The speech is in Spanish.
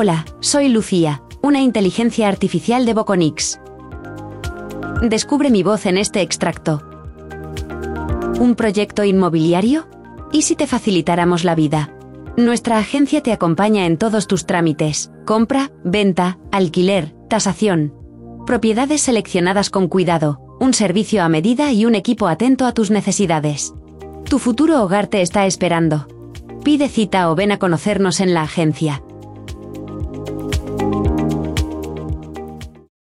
Hola, soy Lucía, una inteligencia artificial de Voconix. Descubre mi voz en este extracto. ¿Un proyecto inmobiliario? ¿Y si te facilitáramos la vida? Nuestra agencia te acompaña en todos tus trámites: compra, venta, alquiler, tasación. Propiedades seleccionadas con cuidado, un servicio a medida y un equipo atento a tus necesidades. Tu futuro hogar te está esperando. Pide cita o ven a conocernos en la agencia.